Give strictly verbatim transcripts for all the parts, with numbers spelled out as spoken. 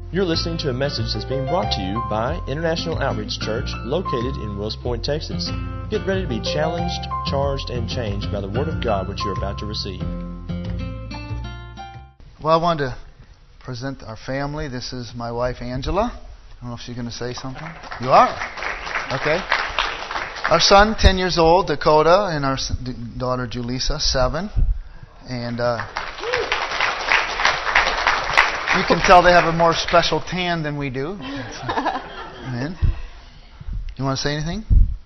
You're listening to a message that's being brought to you by International Outreach Church, located in Wills Point, Texas. Get ready to be challenged, charged, and changed by the Word of God which you're about to receive. Well, I wanted to present our family. This is my wife, Angela. I don't know if she's going to say something. You are? Okay. Our son, ten years old, Dakota, and our daughter, Julissa, seven. And uh, you can tell they have a more special tan than we do. Amen. You want to say anything?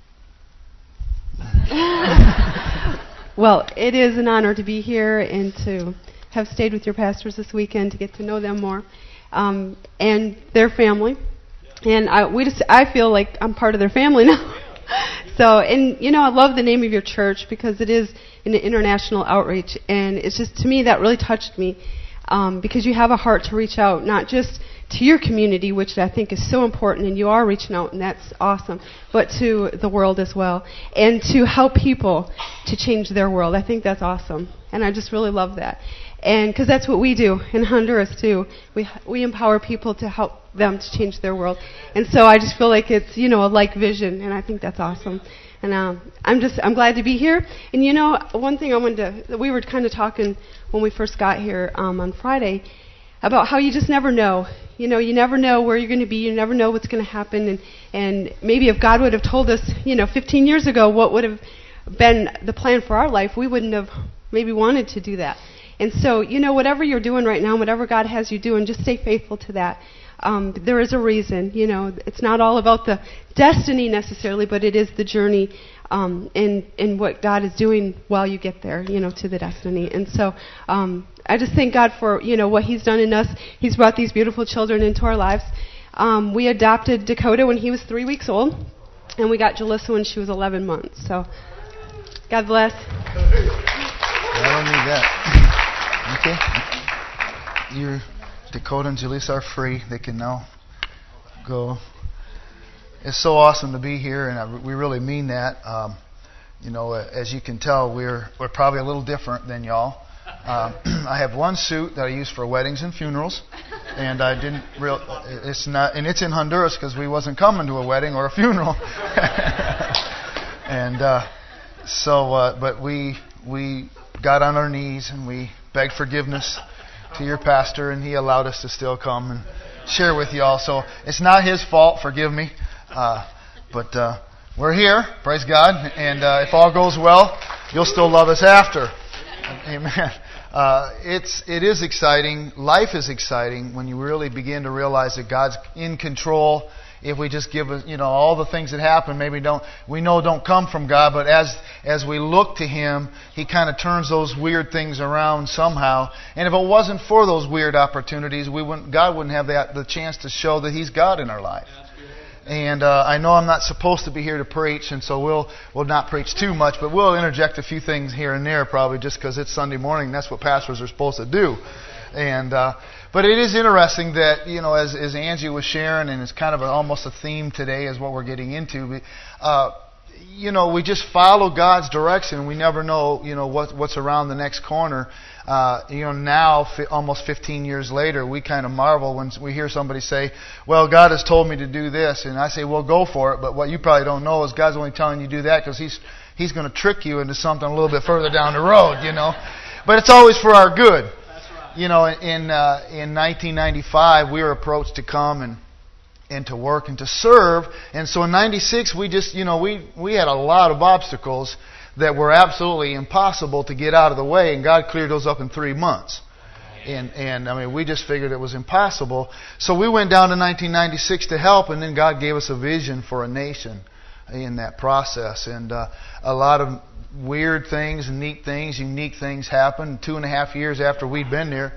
Well, it is an honor to be here and to have stayed with your pastors this weekend to get to know them more, um, and their family. And I, we just, I feel like I'm part of their family now. So, and you know, I love the name of your church because it is an international outreach, and it's just, to me, that really touched me, um, because you have a heart to reach out, not just to your community, which I think is so important, and you are reaching out, and that's awesome, but to the world as well, and to help people to change their world. I think that's awesome, and I just really love that. And because that's what we do in Honduras too. We we empower people to help them to change their world. And so I just feel like it's, you know, a like vision, and I think that's awesome. And um, I'm just I'm glad to be here. And you know, one thing I wanted to, we were kind of talking when we first got here um, on Friday about how you just never know. You know, you never know where you're going to be. You never know what's going to happen. And and maybe if God would have told us, you know, fifteen years ago what would have been the plan for our life, we wouldn't have maybe wanted to do that. And so, you know, whatever you're doing right now, whatever God has you doing, just stay faithful to that. Um, there is a reason, you know. It's not all about the destiny necessarily, but it is the journey um, and, and what God is doing while you get there, you know, to the destiny. And so um, I just thank God for, you know, what He's done in us. He's brought these beautiful children into our lives. Um, we adopted Dakota when he was three weeks old, and we got Julissa when she was eleven months. So God bless. I don't need that. Okay. Your Dakota and Julissa are free. They can now go. It's so awesome to be here, and I, we really mean that. Um, you know, as you can tell, we're we're probably a little different than y'all. Um, I have one suit that I use for weddings and funerals, and I didn't real. It's not, and it's in Honduras because we wasn't coming to a wedding or a funeral. and uh, so, uh, but we we got on our knees and we begged forgiveness to your pastor, and he allowed us to still come and share with you all. So it's not his fault, forgive me. Uh, but uh, we're here, praise God. And uh, if all goes well, you'll still love us after. Amen. Uh, it's it is exciting. Life is exciting when you really begin to realize that God's in control. If we just give, you know, all the things that happen, maybe don't we know don't come from God, but as as we look to Him, He kind of turns those weird things around somehow. And if it wasn't for those weird opportunities, we wouldn't God wouldn't have that the chance to show that He's God in our life. And uh, I know I'm not supposed to be here to preach, and so we'll we'll not preach too much, but we'll interject a few things here and there, probably just because it's Sunday morning. That's what pastors are supposed to do. And uh, but it is interesting that, you know, as as Angie was sharing, and it's kind of a, almost a theme today is what we're getting into. Uh, you know, we just follow God's direction, and we never know, you know, what what's around the next corner. Uh, you know, now fi- almost fifteen years later, we kind of marvel when we hear somebody say, "Well, God has told me to do this," and I say, "Well, go for it." But what you probably don't know is God's only telling you to do that because He's He's going to trick you into something a little bit further down the road, you know. But it's always for our good. You know, in uh, in nineteen ninety-five, we were approached to come and and to work and to serve. And so in ninety-six, we just, you know, we, we had a lot of obstacles that were absolutely impossible to get out of the way. And God cleared those up in three months. And, and I mean, we just figured it was impossible. So we went down to nineteen ninety-six to help. And then God gave us a vision for a nation in that process. And uh, a lot of weird things, neat things, unique things happened. Two and a half years after we'd been there.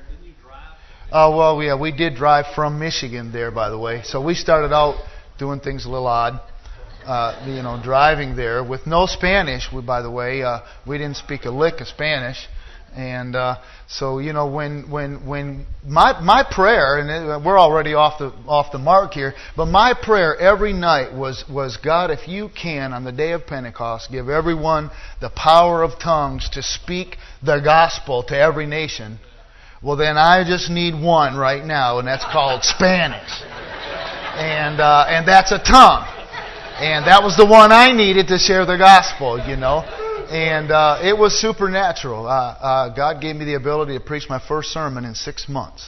Oh, uh, well, yeah, we did drive from Michigan there, by the way. So we started out doing things a little odd, uh, you know, driving there with no Spanish. We, by the way, uh, we didn't speak a lick of Spanish. And uh, so, you know, when when when my my prayer, and we're already off the off the mark here, but my prayer every night was was God, if you can, on the day of Pentecost, give everyone the power of tongues to speak the gospel to every nation. Well, then I just need one right now, and that's called Spanish. And uh, and that's a tongue. And that was the one I needed to share the gospel, you know. And uh, it was supernatural. Uh, uh, God gave me the ability to preach my first sermon in six months.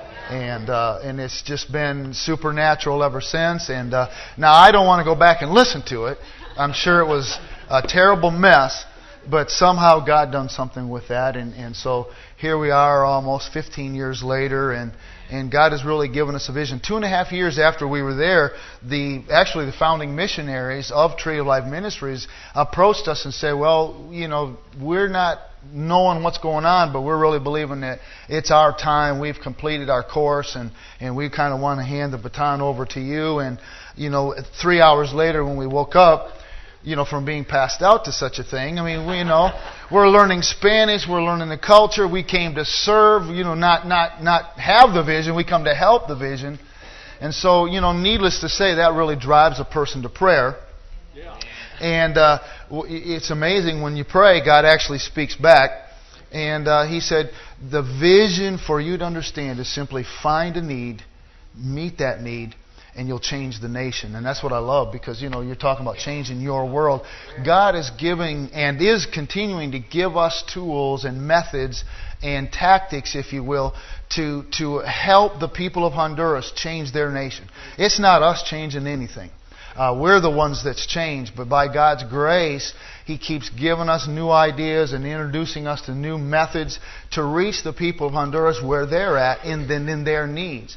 And uh, and it's just been supernatural ever since. And uh, now I don't want to go back and listen to it. I'm sure it was a terrible mess. But somehow God done something with that. And, and so here we are almost fifteen years later. And, and God has really given us a vision. Two and a half years after we were there, the actually the founding missionaries of Tree of Life Ministries approached us and said, well, you know, we're not knowing what's going on, but we're really believing that it's our time. We've completed our course, and, and we kind of want to hand the baton over to you. And, you know, three hours later when we woke up, you know, from being passed out to such a thing. I mean, we, you know, we're learning Spanish, we're learning the culture. We came to serve, you know, not not not have the vision. We come to help the vision. And so, you know, needless to say, that really drives a person to prayer. Yeah. And uh, it's amazing when you pray, God actually speaks back. And uh, He said, the vision for you to understand is simply find a need, meet that need, and you'll change the nation. And that's what I love, because, you know, you're talking about changing your world. God is giving and is continuing to give us tools and methods and tactics, if you will, to, to help the people of Honduras change their nation. It's not us changing anything. Uh, we're the ones that's changed, but by God's grace, He keeps giving us new ideas and introducing us to new methods to reach the people of Honduras where they're at in, in, in their needs.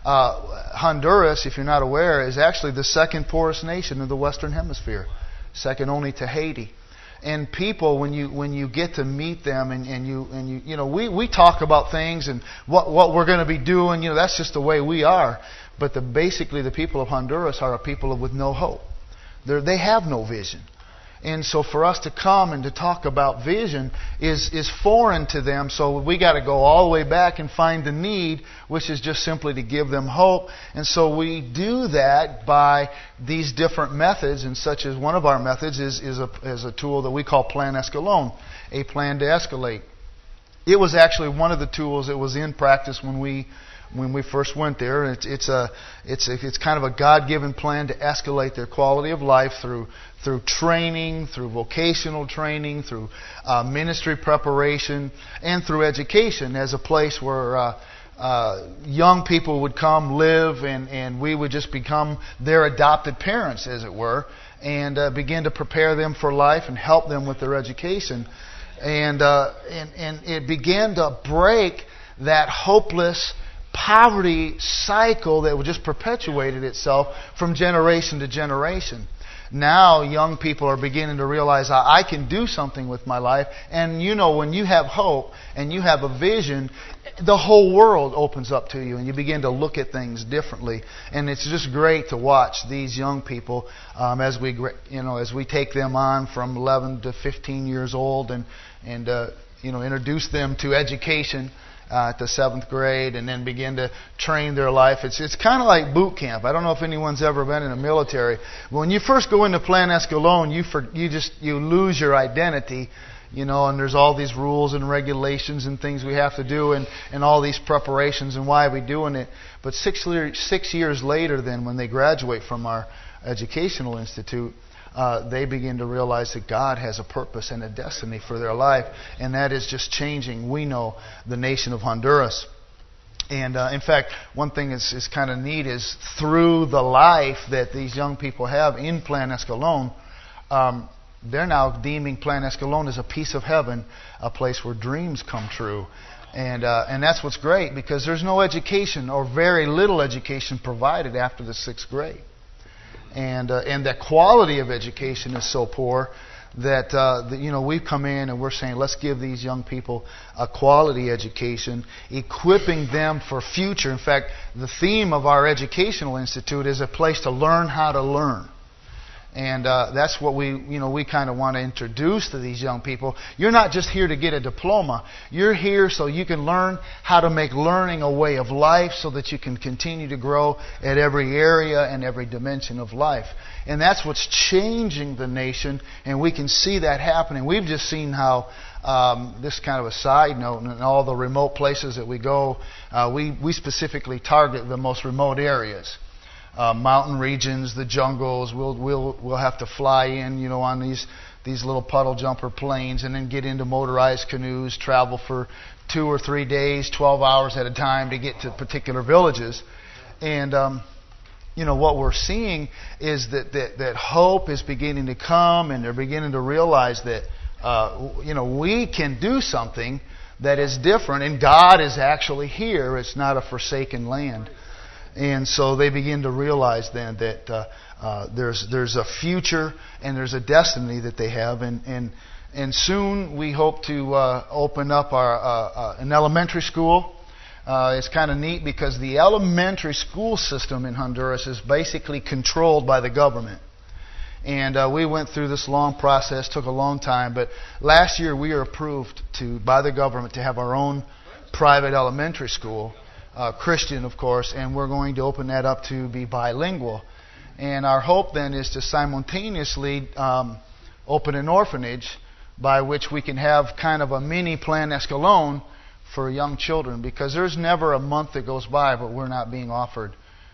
Uh, Honduras, if you're not aware, is actually the second poorest nation in the Western Hemisphere, second only to Haiti. And people, when you when you get to meet them, and, and you and you you know we, we talk about things and what what we're going to be doing, you know, that's just the way we are. But the basically the people of Honduras are a people with no hope. They they have no vision. And so for us to come and to talk about vision is, is foreign to them. So we got to go all the way back and find the need, which is just simply to give them hope. And so we do that by these different methods, and such as one of our methods is, is, a, is a tool that we call Plan Escalon, a plan to escalate. It was actually one of the tools that was in practice when we when we first went there. It's, it's a it's a, it's kind of a God-given plan to escalate their quality of life through through training, through vocational training, through uh, ministry preparation, and through education as a place where uh, uh, young people would come live, and, and we would just become their adopted parents, as it were, and uh, begin to prepare them for life and help them with their education. And uh, and and it began to break that hopeless poverty cycle that just perpetuated itself from generation to generation. Now young people are beginning to realize, I can do something with my life. And you know, when you have hope and you have a vision, the whole world opens up to you, and you begin to look at things differently. And it's just great to watch these young people um, as we, you know, as we take them on from eleven to fifteen years old, and and uh, you know, introduce them to education. Uh, to seventh grade, and then begin to train their life. It's it's kind of like boot camp. I don't know if anyone's ever been in the military. When you first go into Plan Escalon, you for, you just you lose your identity, you know. And there's all these rules and regulations and things we have to do, and, and all these preparations and why we're doing it. But six six years later, then when they graduate from our educational institute, Uh, they begin to realize that God has a purpose and a destiny for their life, and that is just changing, we know, the nation of Honduras. And uh, in fact, one thing that's is kind of neat is through the life that these young people have in Plan Escalon, um, they're now deeming Plan Escalon as a piece of heaven, a place where dreams come true. And uh, and that's what's great, because there's no education, or very little education, provided after the sixth grade. And uh, and the quality of education is so poor that, uh, that you know we've come in and we're saying, let's give these young people a quality education, equipping them for future. In fact, the theme of our educational institute is a place to learn how to learn. And uh, that's what we, you know, we kind of want to introduce to these young people. You're not just here to get a diploma. You're here so you can learn how to make learning a way of life so that you can continue to grow at every area and every dimension of life. And that's what's changing the nation, and we can see that happening. We've just seen how, um, this kind of a side note, in all the remote places that we go, uh, we, we specifically target the most remote areas. Uh, mountain regions, the jungles. We'll we'll we'll have to fly in, you know, on these these little puddle jumper planes, and then get into motorized canoes, travel for two or three days, twelve hours at a time to get to particular villages. And um, you know what we're seeing is that, that that hope is beginning to come, and they're beginning to realize that uh, you know we can do something that is different, and God is actually here. It's not a forsaken land. And so they begin to realize then that uh, uh, there's there's a future and there's a destiny that they have, and and, and soon we hope to uh, open up our uh, uh, an elementary school. Uh, it's kind of neat because the elementary school system in Honduras is basically controlled by the government. And uh, we went through this long process, took a long time, but last year we were approved to by the government to have our own private elementary school. Uh, Christian, of course, and we're going to open that up to be bilingual. And our hope then is to simultaneously um, open an orphanage by which we can have kind of a mini Plan Escalon for young children, because there's never a month that goes by but we're not being offered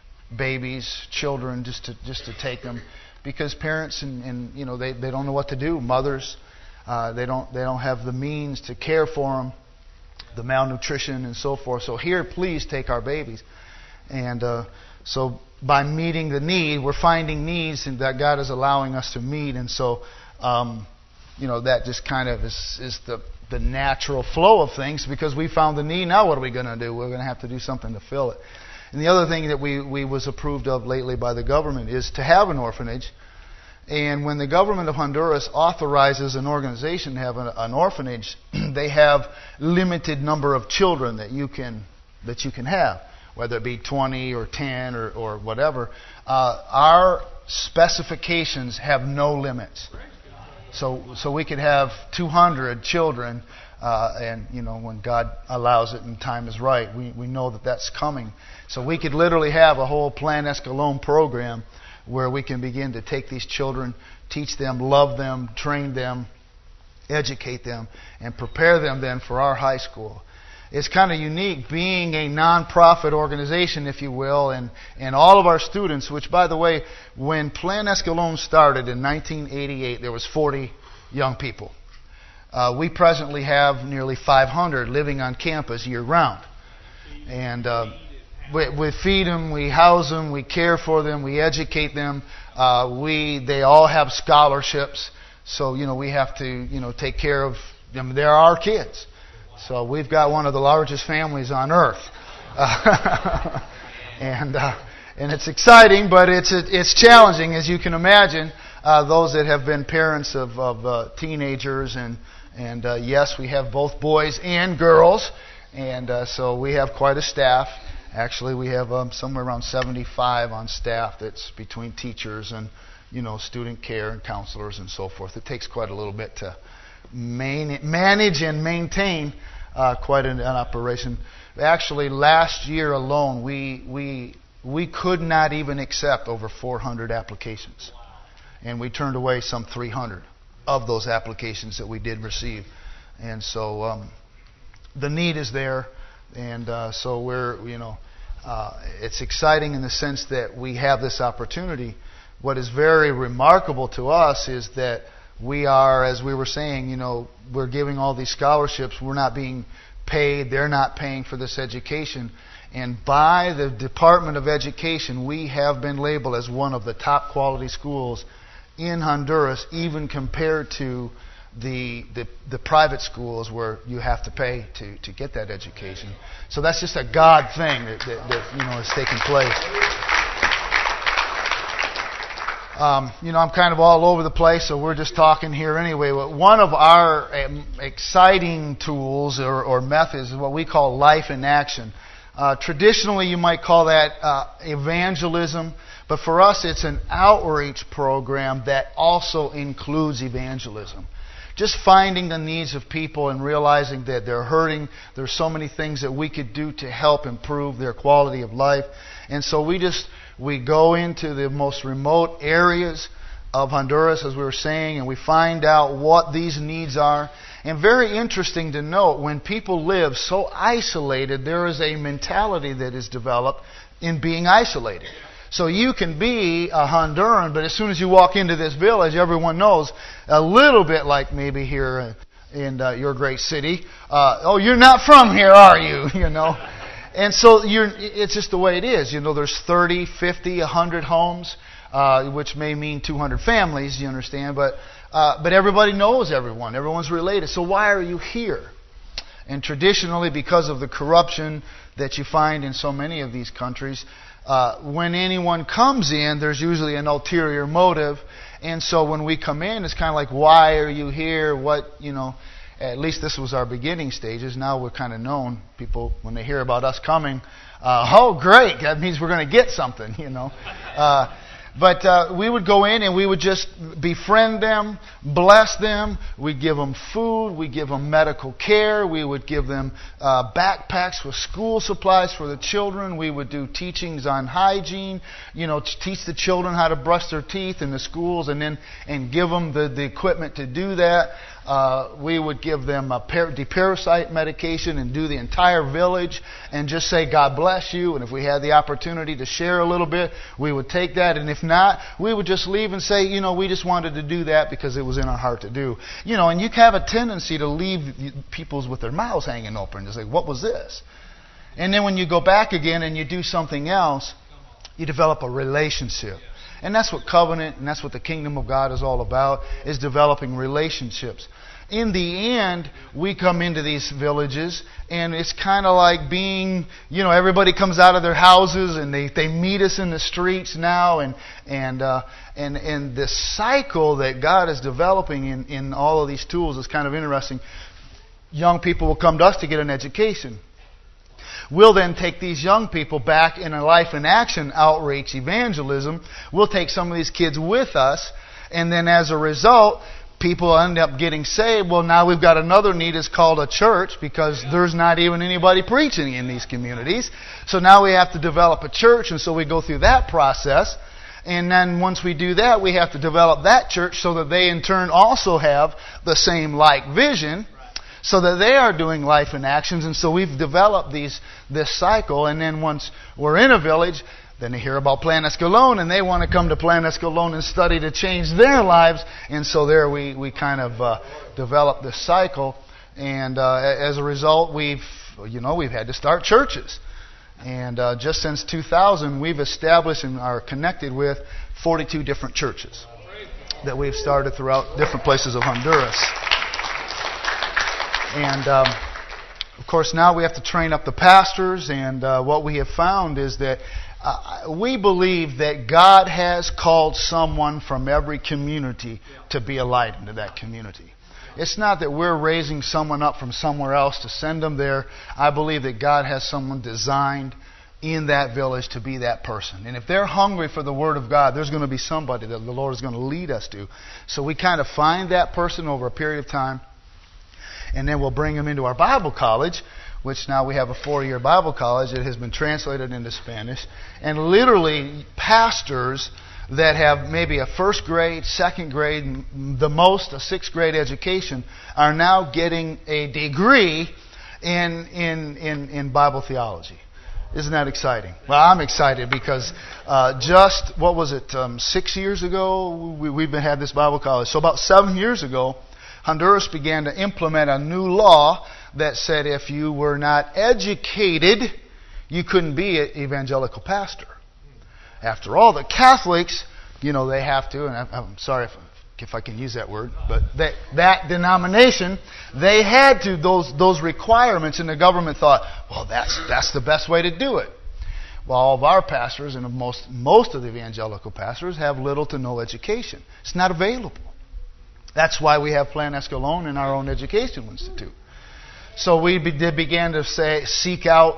babies, children, just to just to take them, because parents and, and you know they, they don't know what to do. Mothers, uh, they don't they don't have the means to care for them. The malnutrition and so forth. So here, please take our babies. And uh, so by meeting the need, we're finding needs that God is allowing us to meet. And so, um, you know, that just kind of is, is the, the natural flow of things, because we found the need. Now what are we going to do? We're going to have to do something to fill it. And the other thing that we, we was approved of lately by the government is to have an orphanage. And when the government of Honduras authorizes an organization to have an, an orphanage, they have limited number of children that you can that you can have, whether it be twenty or ten or, or whatever. Uh, our specifications have no limits, so so we could have two hundred children, uh, and you know when God allows it and time is right, we we know that that's coming. So we could literally have a whole Plan Escalon program, where we can begin to take these children, teach them, love them, train them, educate them, and prepare them then for our high school. It's kind of unique being a non-profit organization, if you will, and, and all of our students, which, by the way, when Plan Escalon started in nineteen eighty-eight, there was forty young people. Uh, we presently have nearly five hundred living on campus year-round. And Uh, We, we feed them, we house them, we care for them, we educate them. Uh, we they all have scholarships, so you know we have to you know take care of them. They're our kids, so we've got one of the largest families on earth, uh, and uh, and it's exciting, but it's it's challenging, as you can imagine. Uh, those that have been parents of, of uh, teenagers, and and uh, yes, we have both boys and girls, and uh, so we have quite a staff. Actually, we have um, somewhere around seventy-five on staff. That's between teachers and, you know, student care and counselors and so forth. It takes quite a little bit to main, manage and maintain uh, quite an, an operation. Actually, last year alone, we we we could not even accept over four hundred applications, and we turned away some three hundred of those applications that we did receive. And so um, the need is there. And uh, so we're, you know, uh, it's exciting in the sense that we have this opportunity. What is very remarkable to us is that we are, as we were saying, you know, we're giving all these scholarships. We're not being paid. They're not paying for this education. And by the Department of Education, we have been labeled as one of the top quality schools in Honduras, even compared to The, the the private schools where you have to pay to, to get that education. So that's just a God thing that, that, that you know is taking place. Um, you know, I'm kind of all over the place, so we're just talking here anyway. But one of our um, exciting tools or, or methods is what we call Life in Action. Uh, traditionally, you might call that uh, evangelism, but for us, it's an outreach program that also includes evangelism. Just finding the needs of people and realizing that they're hurting. There's so many things that we could do to help improve their quality of life. And so we just, we go into the most remote areas of Honduras, as we were saying, and we find out what these needs are. And very interesting to note, when people live so isolated, there is a mentality that is developed in being isolated. So you can be a Honduran, but as soon as you walk into this village, everyone knows, a little bit like maybe here in uh, your great city, uh, oh, you're not from here, are you? You know. And so you're, it's just the way it is. You know, there's thirty, fifty, one hundred homes, uh, which may mean two hundred families, you understand, but uh, but everybody knows everyone. Everyone's related. So why are you here? And traditionally, because of the corruption that you find in so many of these countries, uh, when anyone comes in, there's usually an ulterior motive. And so when we come in, it's kind of like, why are you here? What, you know, at least this was our beginning stages. Now we're kind of known. People, when they hear about us coming, uh, oh, great, that means we're going to get something, you know. Uh, But uh, we would go in and we would just befriend them, bless them. We'd give them food. We'd give them medical care. We would give them uh, backpacks with school supplies for the children. We would do teachings on hygiene, you know, to teach the children how to brush their teeth in the schools, and then and give them the, the equipment to do that. Uh, we would give them a par- deparasite medication and do the entire village and just say, God bless you. And if we had the opportunity to share a little bit, we would take that. And if not, we would just leave and say, you know, we just wanted to do that because it was in our heart to do. You know, and you have a tendency to leave people's with their mouths hanging open. Just like, what was this? And then when you go back again and you do something else, you develop a relationship. And that's what covenant and that's what the kingdom of God is all about, is developing relationships. In the end, we come into these villages and it's kind of like being, you know, everybody comes out of their houses and they, they meet us in the streets now, and and uh, and and this cycle that God is developing in, in all of these tools is kind of interesting. Young people will come to us to get an education. We'll then take these young people back in a life in action outreach evangelism. We'll take some of these kids with us, and then as a result, people end up getting saved. Well, now we've got another need. It's called a church, because there's not even anybody preaching in these communities. So now we have to develop a church, and so we go through that process. And then once we do that, we have to develop that church so that they in turn also have the same like vision, so that they are doing life in actions. And so we've developed these this cycle. And then once we're in a village, then they hear about Plan Escalon, and they want to come to Plan Escalon and study to change their lives. And so there we, we kind of uh, develop this cycle. And uh, as a result, we've you know we've had to start churches. And uh, just since two thousand, we've established and are connected with forty-two different churches that we've started throughout different places of Honduras. And, um, of course, now we have to train up the pastors. And uh, what we have found is that uh, we believe that God has called someone from every community to be a light into that community. It's not that we're raising someone up from somewhere else to send them there. I believe that God has someone designed in that village to be that person. And if they're hungry for the Word of God, there's going to be somebody that the Lord is going to lead us to. So we kind of find that person over a period of time. And then we'll bring them into our Bible college, which now we have a four-year Bible college that has been translated into Spanish. And literally, pastors that have maybe a first grade, second grade, the most a sixth grade education are now getting a degree in in in, in Bible theology. Isn't that exciting? Well, I'm excited because uh, just, what was it, um, six years ago, we, we've been had this Bible college. So about seven years ago, Honduras began to implement a new law that said if you were not educated, you couldn't be an evangelical pastor. After all, the Catholics, you know, they have to, and I'm sorry if, if I can use that word, but they, that denomination, they had to, those those requirements, and the government thought, well, that's that's the best way to do it. Well, all of our pastors and most most of the evangelical pastors have little to no education. It's not available. That's why we have Plan Escalon in our own educational institute. So we be, began to say, seek out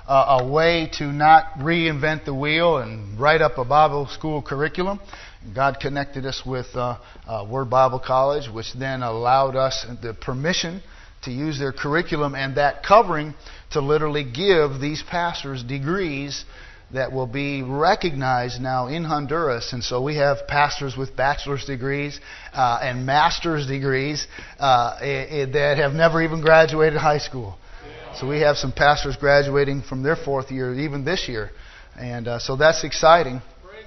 uh, a way to not reinvent the wheel and write up a Bible school curriculum. God connected us with uh, uh, Word Bible College, which then allowed us the permission to use their curriculum and that covering to literally give these pastors degrees that will be recognized now in Honduras. And so we have pastors with bachelor's degrees uh, and master's degrees uh, that have never even graduated high school. So we have some pastors graduating from their fourth year even this year. And uh, so that's exciting.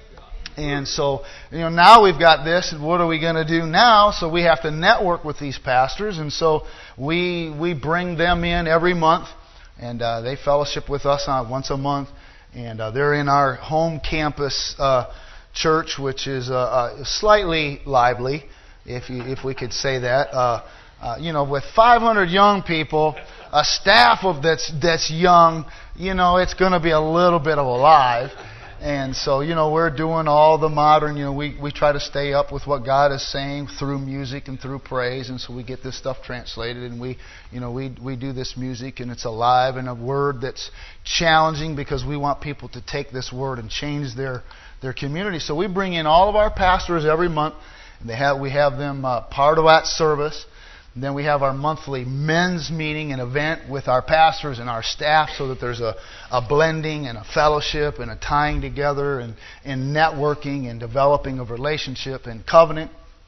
And so, you know, now we've got this, and what are we going to do now? So we have to network with these pastors, and so we we bring them in every month, and uh, they fellowship with us on once a month, and uh, they're in our home campus uh, church, which is uh, uh, slightly lively, if you, if we could say that. Uh, uh, you know, with five hundred young people, a staff of that's that's young, you know, it's going to be a little bit of alive. And so, you know, we're doing all the modern, you know, we, we try to stay up with what God is saying through music and through praise. And so we get this stuff translated, and we, you know, we, we do this music, and it's alive and a word that's challenging because we want people to take this word and change their, their community. So we bring in all of our pastors every month, and they have, we have them uh, part of that service. And then we have our monthly men's meeting and event with our pastors and our staff so that there's a, a blending and a fellowship and a tying together and, and networking and developing of relationship and covenant.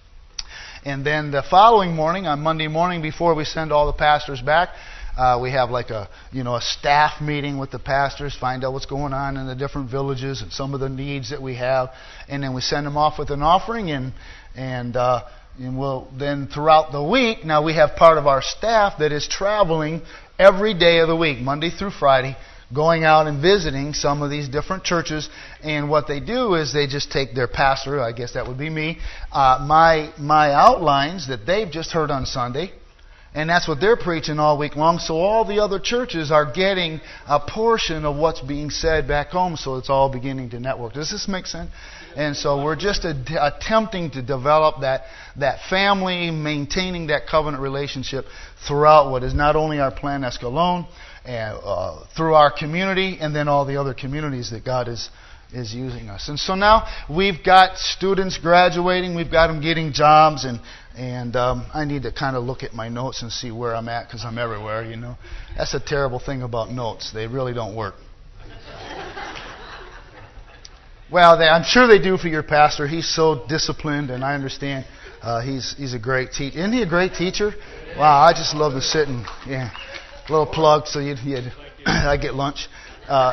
And then the following morning, on Monday morning, before we send all the pastors back, uh, we have like a you know a staff meeting with the pastors, find out what's going on in the different villages and some of the needs that we have. And then we send them off with an offering and and uh And we'll then throughout the week, now we have part of our staff that is traveling every day of the week, Monday through Friday, going out and visiting some of these different churches. And what they do is they just take their pastor, I guess that would be me, uh, my my outlines that they've just heard on Sunday. And that's what they're preaching all week long. So all the other churches are getting a portion of what's being said back home. So it's all beginning to network. Does this make sense? And so we're just ad- attempting to develop that, that family, maintaining that covenant relationship throughout what is not only our Plan Escalon, and, uh, through our community, and then all the other communities that God is is using us. And so now we've got students graduating, we've got them getting jobs, and and um, I need to kind of look at my notes and see where I'm at because I'm everywhere, you know. That's a terrible thing about notes. They really don't work. Well, they, I'm sure they do for your pastor. He's so disciplined, and I understand uh, he's he's a great teacher. Isn't he a great teacher? Wow, I just love to sit and, yeah, a little plug so you'd, you'd I get lunch. Uh,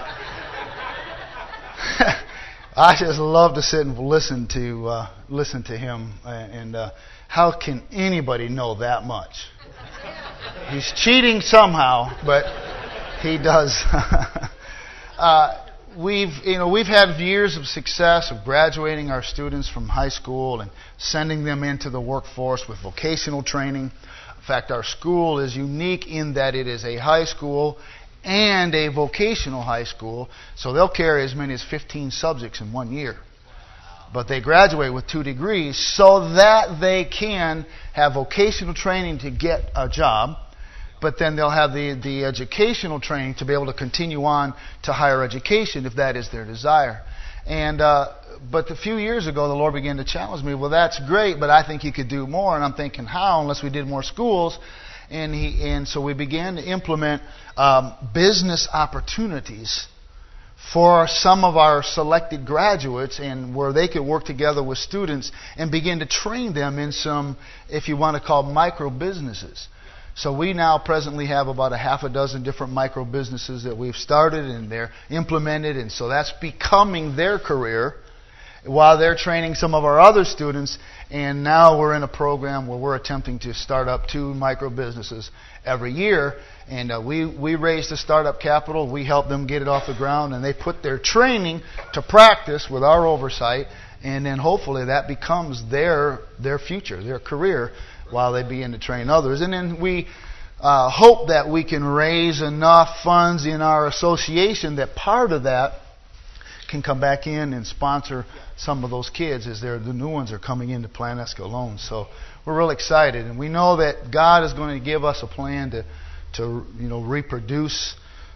I just love to sit and listen to uh, listen to him. And uh, how can anybody know that much? He's cheating somehow, but he does. uh, we've you know we've had years of success of graduating our students from high school and sending them into the workforce with vocational training. In fact, our school is unique in that it is a high school and a vocational high school, so they'll carry as many as fifteen subjects in one year. But they graduate with two degrees so that they can have vocational training to get a job, but then they'll have the, the educational training to be able to continue on to higher education if that is their desire. And uh, but a few years ago, the Lord began to challenge me, well, that's great, but I think you could do more. And I'm thinking, how, unless we did more schools? And he and so we began to implement um, business opportunities for some of our selected graduates, and where they could work together with students and begin to train them in some, if you want to call, micro businesses. So we now presently have about a half a dozen different micro businesses that we've started and they're implemented, and so that's becoming their career while they're training some of our other students. And now we're in a program where we're attempting to start up two micro businesses every year. And uh, we, we raise the startup capital. We help them get it off the ground. And they put their training to practice with our oversight. And then hopefully that becomes their their future, their career, while they begin to train others. And then we uh, hope that we can raise enough funds in our association that part of that can come back in and sponsor some of those kids as they're, the new ones are coming into Plan Escalon. So we're real excited, and we know that God is going to give us a plan to, to you know, reproduce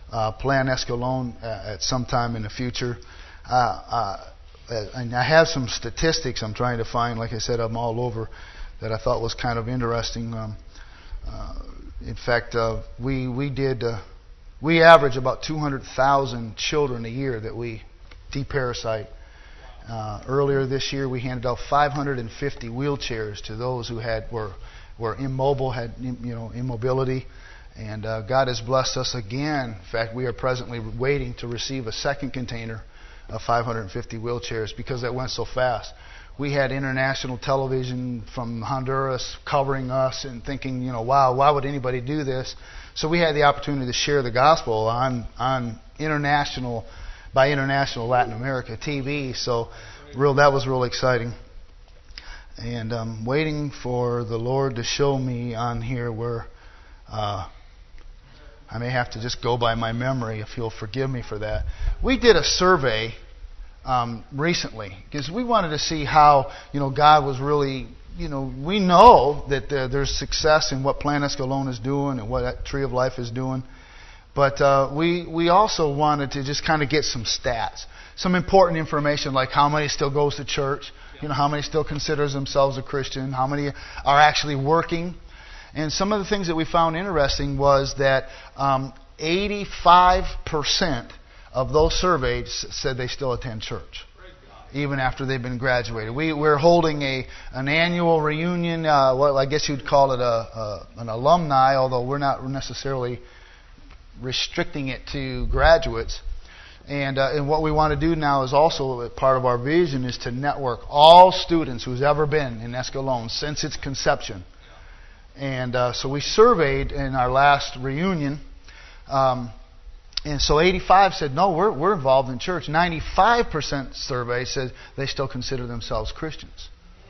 uh, Plan Escalon uh, at some time in the future. Uh, uh, and I have some statistics I'm trying to find. Like I said, I'm all over that I thought was kind of interesting. Um, uh, in fact, uh, we we did uh, we average about two hundred thousand children a year that we deparasite. Uh, earlier this year, we handed out five hundred fifty wheelchairs to those who had were were immobile, had you know immobility, and uh, God has blessed us again. In fact, we are presently waiting to receive a second container of five hundred fifty wheelchairs because that went so fast. We had international television from Honduras covering us and thinking, you know, wow, why would anybody do this? So we had the opportunity to share the gospel on on international. by International Latin America T V, so real that was real exciting. And I'm waiting for the Lord to show me on here where uh, I may have to just go by my memory, if you'll forgive me for that. We did a survey um, recently because we wanted to see how you know God was really, you know, we know that uh, there's success in what Plan Escalon is doing and what that Tree of Life is doing. But uh, we we also wanted to just kind of get some stats, some important information like how many still goes to church, you know, how many still considers themselves a Christian, how many are actually working. And some of the things that we found interesting was that um, eighty-five percent of those surveyed said they still attend church, even after they've been graduated. We, we're holding a an annual reunion, uh, well, I guess you'd call it a, a an alumni, although we're not necessarily restricting it to graduates. And, uh, and what we want to do now is also part of our vision is to network all students who's ever been in Escalon since its conception. And uh, so we surveyed in our last reunion, um, and so eighty-five said, no, we're, we're involved in church. ninety-five percent survey said they still consider themselves Christians.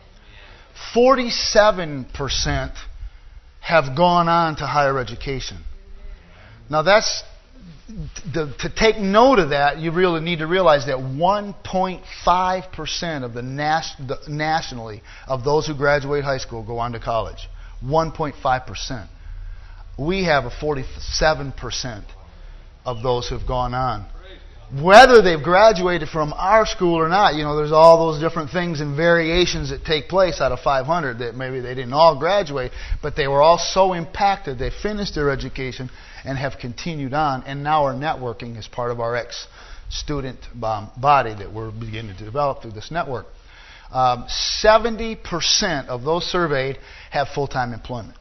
forty-seven percent have gone on to higher education. Now that's, the, to take note of that, you really need to realize that one point five percent of the, nas, the nationally of those who graduate high school go on to college. one point five percent. We have a forty-seven percent of those who have gone on. Whether they've graduated from our school or not, you know, there's all those different things and variations that take place out of five hundred that maybe they didn't all graduate, but they were all so impacted, they finished their education and have continued on, and now are networking as part of our ex-student body that we're beginning to develop through this network. Um, seventy percent of those surveyed have full-time employment.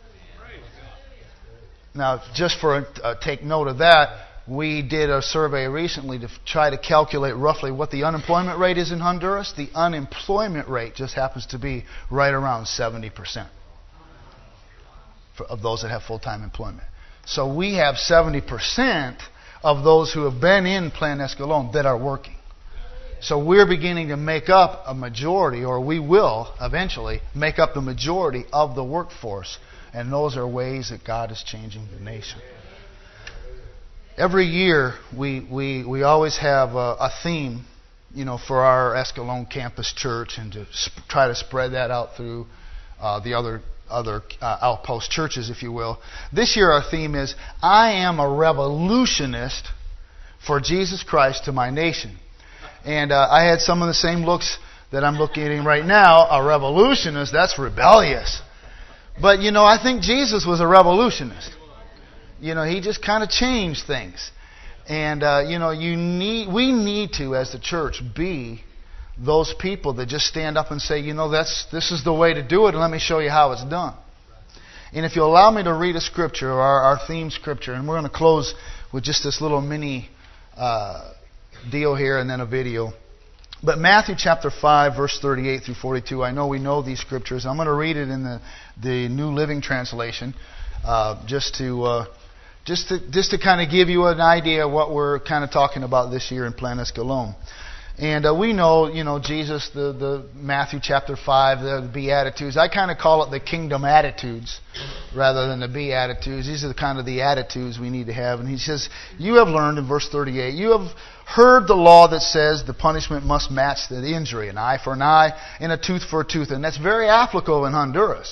Now, just for a, uh, take note of that, we did a survey recently to try to calculate roughly what the unemployment rate is in Honduras. The unemployment rate just happens to be right around seventy percent for, of those that have full-time employment. So we have seventy percent of those who have been in Plan Escalon that are working. So we're beginning to make up a majority, or we will eventually make up the majority of the workforce. And those are ways that God is changing the nation. Every year, we, we, we always have a, a theme, you know, for our Escalon campus church, and to sp- try to spread that out through uh, the other other uh, outpost churches, if you will. This year, our theme is, I am a revolutionist for Jesus Christ to my nation. And uh, I had some of the same looks that I'm looking at right now. A revolutionist, that's rebellious. But, you know, I think Jesus was a revolutionist. You know, he just kind of changed things. And, uh, you know, you need, we need to, as the church, be those people that just stand up and say, you know, that's this is the way to do it, and let me show you how it's done. And if you allow me to read a scripture, or our, our theme scripture, and we're going to close with just this little mini uh, deal here and then a video. But Matthew chapter five, verse thirty-eight through forty-two, I know we know these scriptures. I'm going to read it in the, the New Living Translation, uh, just to uh, just to just to kind of give you an idea of what we're kind of talking about this year in Plan Escalon. And uh, we know, you know, Jesus, the, the Matthew chapter five, the Beatitudes. I kind of call it the kingdom attitudes rather than the Beatitudes. These are the kind of the attitudes we need to have. And he says, you have learned in verse thirty-eight, you have heard the law that says the punishment must match the injury, an eye for an eye and a tooth for a tooth. And that's very applicable in Honduras.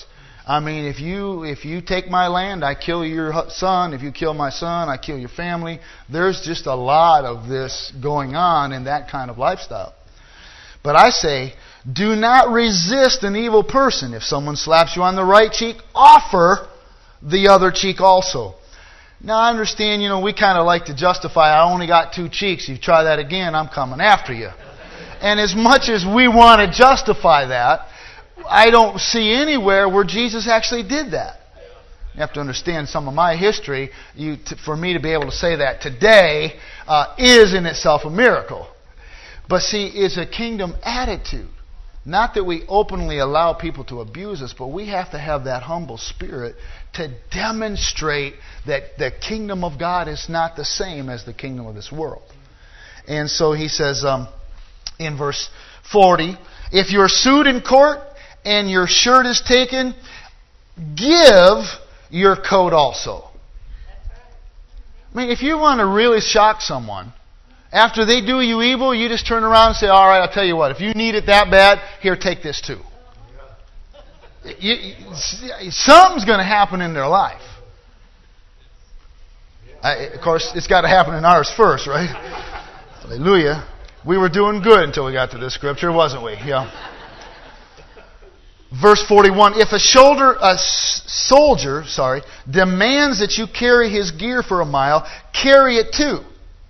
I mean, if you if you take my land, I kill your son. If you kill my son, I kill your family. There's just a lot of this going on in that kind of lifestyle. But I say, do not resist an evil person. If someone slaps you on the right cheek, offer the other cheek also. Now, I understand, you know, we kind of like to justify, I only got two cheeks. You try that again, I'm coming after you. And as much as we want to justify that, I don't see anywhere where Jesus actually did that. You have to understand some of my history. You, to, for me to be able to say that today uh, is in itself a miracle. But see, it's a kingdom attitude. Not that we openly allow people to abuse us, but we have to have that humble spirit to demonstrate that the kingdom of God is not the same as the kingdom of this world. And so he says um, in verse forty, if you're sued in court and your shirt is taken, give your coat also. I mean, if you want to really shock someone, after they do you evil, you just turn around and say, all right, I'll tell you what, if you need it that bad, here, take this too. You, you, something's going to happen in their life. I, of course, it's got to happen in ours first, right? Hallelujah. We were doing good until we got to this scripture, wasn't we? Yeah. Verse forty-one, if a shoulder, a soldier, sorry, demands that you carry his gear for a mile, carry it too.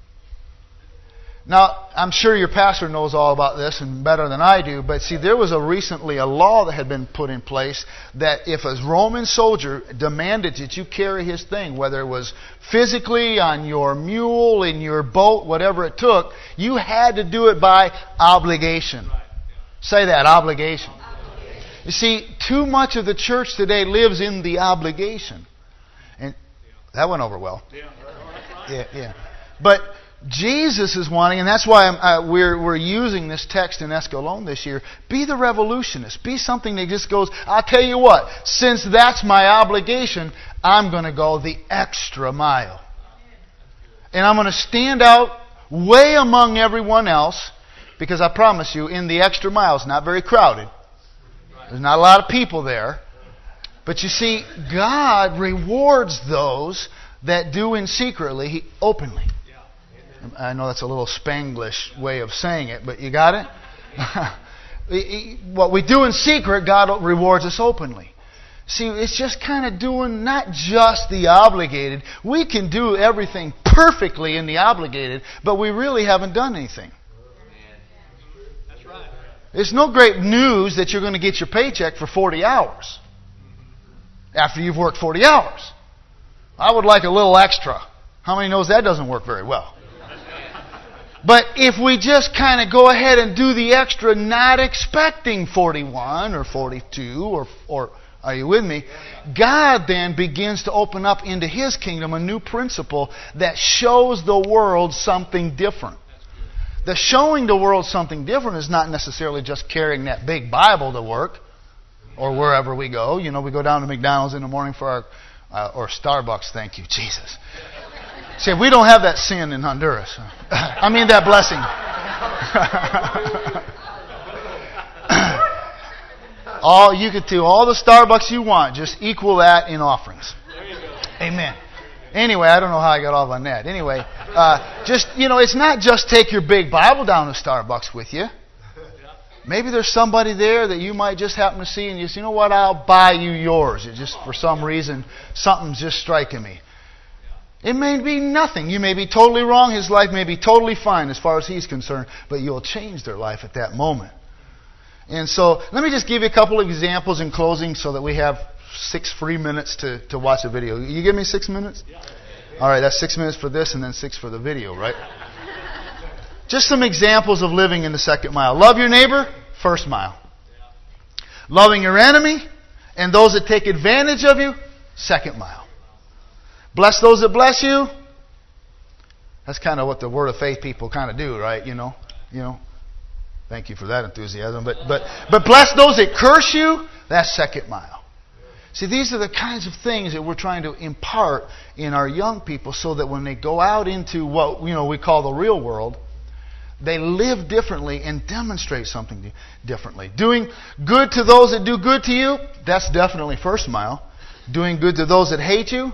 Now, I'm sure your pastor knows all about this and better than I do, but see, there was a recently a law that had been put in place that if a Roman soldier demanded that you carry his thing, whether it was physically on your mule, in your boat, whatever it took, you had to do it by obligation. Say that, obligation. You see, too much of the church today lives in the obligation. And that went over well. Yeah, yeah. But Jesus is wanting, and that's why I'm, uh, we're we're using this text in Escalon this year. Be the revolutionist. Be something that just goes, I'll tell you what, since that's my obligation, I'm going to go the extra mile. And I'm going to stand out way among everyone else, because I promise you, in the extra mile, it's not very crowded. There's not a lot of people there. But you see, God rewards those that do in secretly, He openly. I know that's a little Spanglish way of saying it, but you got it? What we do in secret, God rewards us openly. See, it's just kind of doing not just the obligated. We can do everything perfectly in the obligated, but we really haven't done anything. That's right. It's no great news that you're going to get your paycheck for forty hours after you've worked forty hours. I would like a little extra. How many knows that doesn't work very well? But if we just kind of go ahead and do the extra, not expecting forty-one or forty-two, or, or are you with me? God then begins to open up into His kingdom a new principle that shows the world something different. The showing the world something different is not necessarily just carrying that big Bible to work or wherever we go. You know, we go down to McDonald's in the morning for our, uh, or Starbucks, thank you, Jesus. See, we don't have that sin in Honduras. I mean that blessing. all you could do, all the Starbucks you want, just equal that in offerings. Amen. Anyway, I don't know how I got off on that. Anyway, uh, just, you know, it's not just take your big Bible down to Starbucks with you. Maybe there's somebody there that you might just happen to see and you say, you know what, I'll buy you yours. It just, for some reason, something's just striking me. It may be nothing. You may be totally wrong. His life may be totally fine as far as he's concerned, but you'll change their life at that moment. And so, let me just give you a couple of examples in closing so that we have six free minutes to, to watch a video. You give me six minutes? All right, that's six minutes for this and then six for the video, right? Just some examples of living in the second mile. Love your neighbor, first mile. Loving your enemy and those that take advantage of you, second mile. Bless those that bless you. That's kind of what the Word of Faith people kind of do, right? You know, you know. Thank you for that enthusiasm. But but but bless those that curse you. That's second mile. See, these are the kinds of things that we're trying to impart in our young people, so that when they go out into what you know we call the real world, They live differently and demonstrate something differently. Doing good to those that do good to you, that's definitely first mile. Doing good to those that hate you,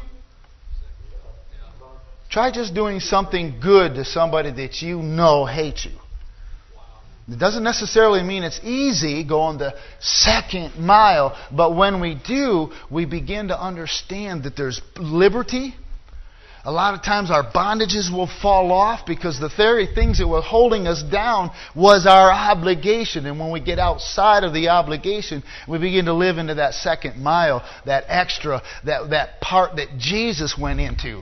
try just doing something good to somebody that you know hates you. It doesn't necessarily mean it's easy going the second mile, but when we do, we begin to understand that there's liberty. A lot of times our bondages will fall off because the very things that were holding us down was our obligation. And when we get outside of the obligation, we begin to live into that second mile, that extra, that, that part that Jesus went into.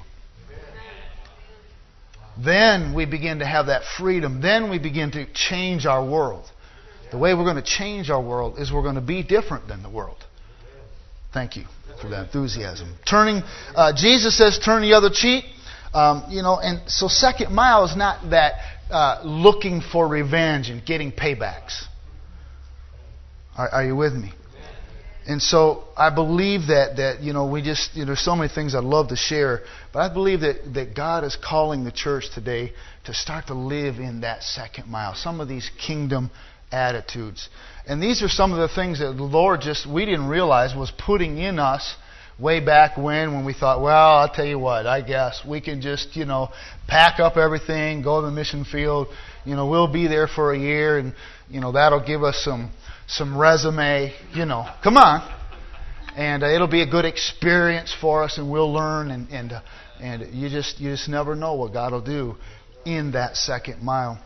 Then we begin to have that freedom. Then we begin to change our world. The way we're going to change our world is we're going to be different than the world. Thank you for that enthusiasm. Turning, uh, Jesus says, turn the other cheek. Um, you know, and so second mile is not that uh, looking for revenge and getting paybacks. Are, are you with me? And so I believe that, that you know, we just, you know, there's so many things I'd love to share, but I believe that, that God is calling the church today to start to live in that second mile. Some of these kingdom attitudes. And these are some of the things that the Lord just, we didn't realize was putting in us way back when, when we thought, well, I'll tell you what, I guess we can just, you know, pack up everything, go to the mission field, you know, we'll be there for a year and, you know, that'll give us some some resume, you know, come on. And uh, it'll be a good experience for us and we'll learn and and uh, and you just you just never know what God will do in that second mile.